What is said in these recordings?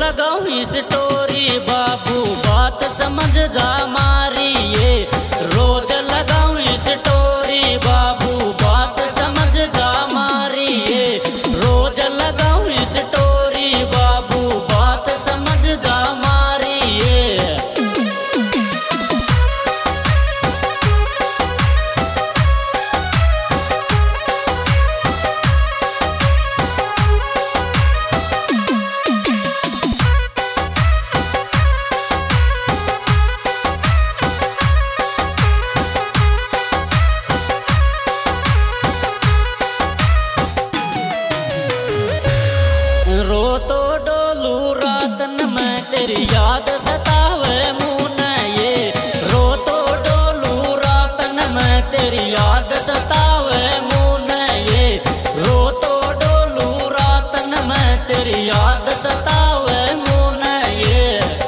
लगाऊं स्टोरी बाबू बात समझ जा मारी ये। रोज लगाऊं स्टोरी बाबू बात समझ जा मारी ये। रोज लगाऊं स्टोरी बाबू बात समझ जा मारी ये। रो तो डोलू रातन में तेरी याद सतावे मुन ये। रो तो डोलू रातन में तेरी याद सतावे मुन ये। रो तो डोलू रातन में तेरी याद सतावे मुन ये।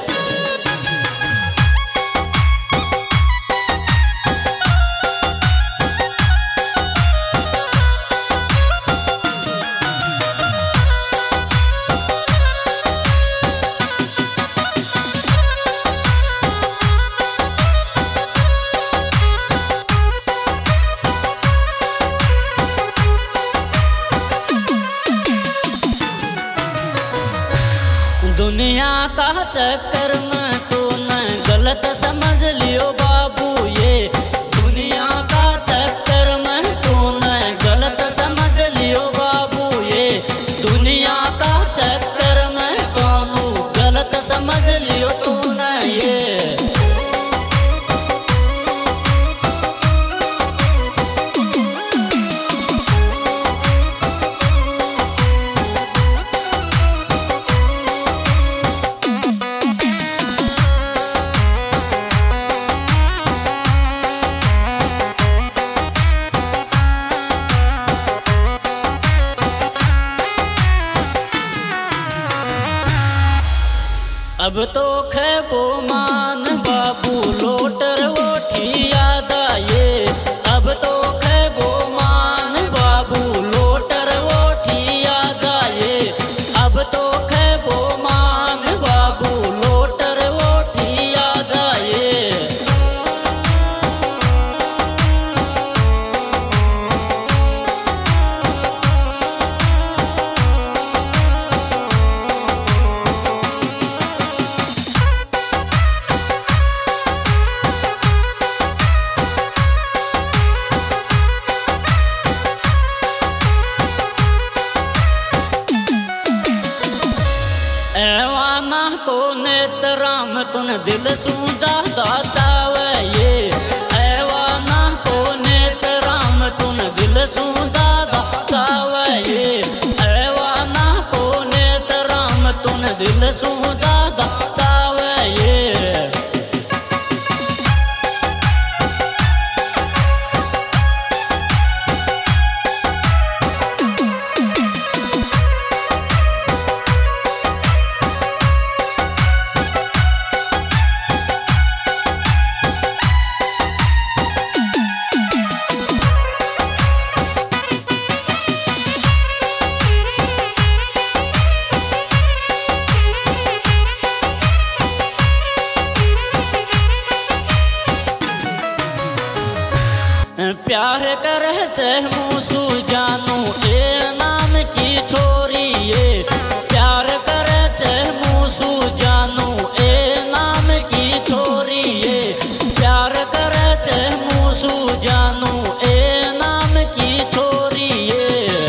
दुनिया का चक्कर में तूने गलत समझ लियो बाबू ये। दुनिया का चक्कर में तूने गलत समझ लियो बाबू ये। दुनिया का चक्कर में कानू गलत समझ लियो तूने ये। अब तो खेबो मान बाबू लोटर वोठिया जाए। अब तो खेबो मान बाबू लोटर वोठिया जाए। अब तो खेबो मान बाबू लोटर वोठिया जाए। एवाना को नेतराम तुन दिल सूझा चावे ये। एवाना को नेतराम तुन दिल सूझा चावे ये। एवाना को नेतराम तुन दिल सूझा चावे ये। प्यार करे चाहे मूसू जानू ए नाम की छोरी ये। प्यार करे चाहे मूसू जानू ए नाम की छोरी ये। प्यार करे चाहे मूसू जानू ए नाम की छोरी ये।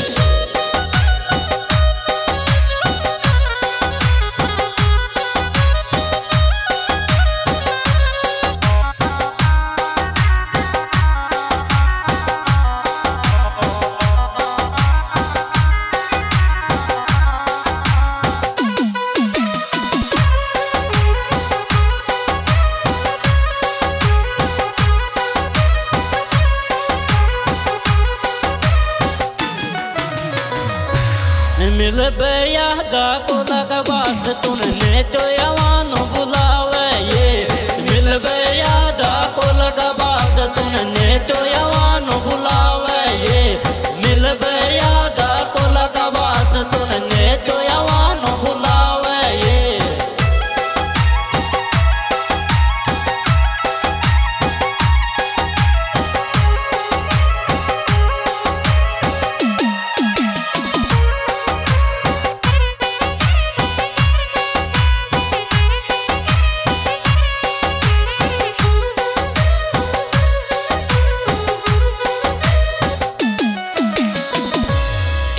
मिल बया जाको लगबास तुनने तो यवानो बुलावे ये। मिल बया जाको लगबास तुनने तो यवानो बुलावे ये। मिल बया जाको लगबास तुनने तो यवानो बुलावे ये।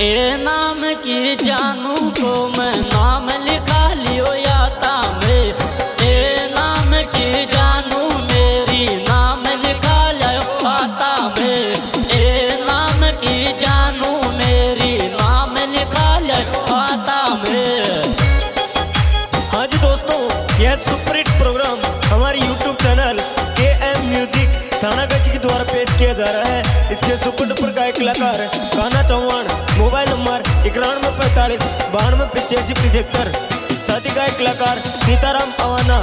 ए नाम की जानू को मैं नाम लिखा लियो याता में। ए नाम की जानू मेरी नाम लिखा लियो आता में। ए नाम की जानू मेरी नाम लिखा लियो आता में। हाँ जी दोस्तों, यह सुपरहिट प्रोग्राम हमारे YouTube channel KM music Thanaganj के द्वारा पेश किया जा रहा है। इसके सुपर डुपर गायक कलाकार कान्हा चौहान, मोबाइल नंबर 9145 92 85 75। साथी गायक कलाकार सीताराम अवाना।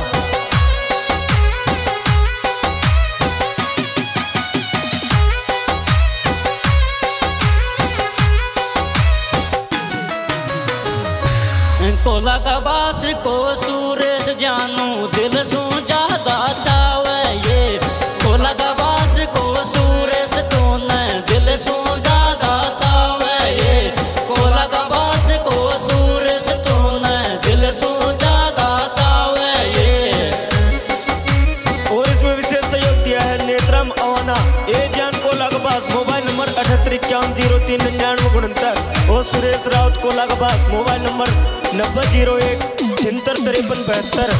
कोला का बास को सूरज जानू दिल सो ज्यादा चावे ये। कोला का बास को सूरज तो न दिल सो ज्यादा चावे ये। कोला का बास को सूरज तो न दिल सो ज्यादा चावे ये। और इसमें विशेष सहयोग दिया है नेत्रम अवाना। ए जान कोला का बास, मोबाइल नंबर 7851039969। और सुरेश राउत कोला का बास, मोबाइल नंबर 9001 7653 72।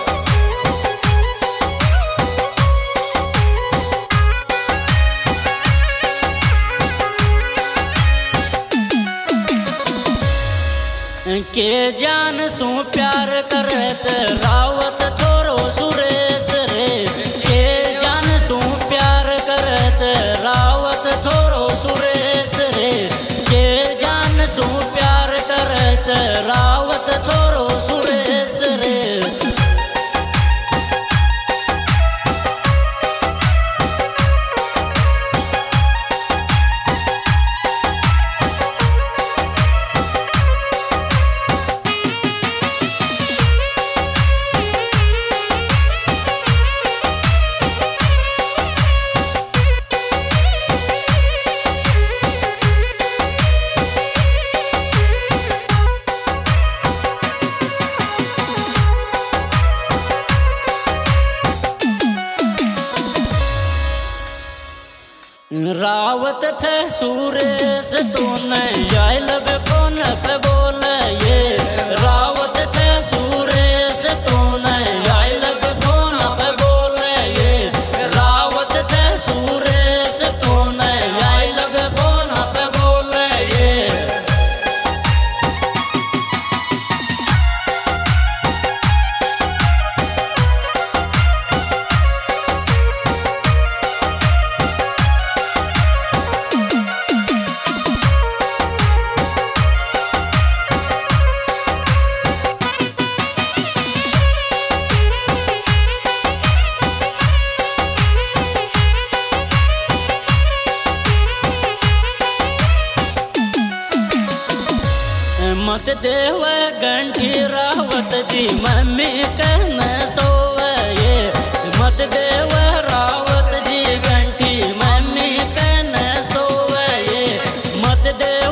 के जान सू प्यार करे रावत छोरो सुरेश रे। के जान सू प्यार करे रावत छोरो सुरेश रे। के जान सू प्यार करे रावत छोरो सुरेश रे। रावत छे सुरेश तू नहीं आई लब फोन पे बोले ये। रावत छे सुरेश तू नहीं आई लब फोन पे बोले ये। रावत छे सुरेश तू नहीं आई लब फोन पे बोले ये। मत देव घंटी रावत जी मम्मी कहने सोवे ये। मत देव रावत जी घंटी मम्मी कहने सोवे ये। मत देव